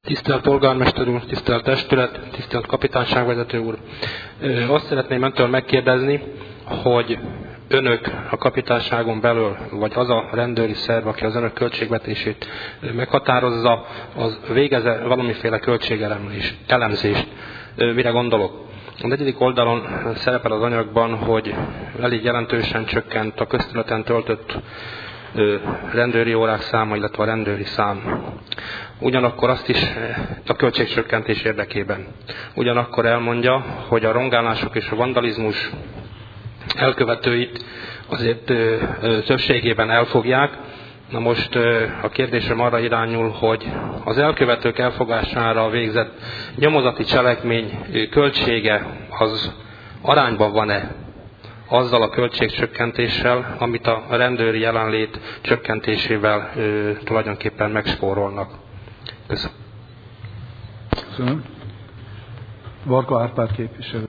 Tisztelt polgármester úr, tisztelt testület, tisztelt kapitányságvezető úr! Azt szeretném öntől megkérdezni, hogy önök a kapitányságon belül, vagy az a rendőri szerv, aki az önök költségvetését meghatározza, az végez-e valamiféle költségelemzést? Mire gondolok? A 4. oldalon szerepel az anyagban, hogy elég jelentősen csökkent a közterületen töltött rendőri órák száma, illetve a rendőri szám. Ugyanakkor azt is a költségcsökkentés érdekében. Ugyanakkor elmondja, hogy a rongálások és a vandalizmus elkövetőit azért többségében elfogják. Na most a kérdésem arra irányul, hogy az elkövetők elfogására végzett nyomozati cselekmény költsége az arányban van-e azzal a költségcsökkentéssel, amit a rendőri jelenlét csökkentésével tulajdonképpen megspórolnak. Köszönöm. Köszönöm. Varga Árpád képviselő.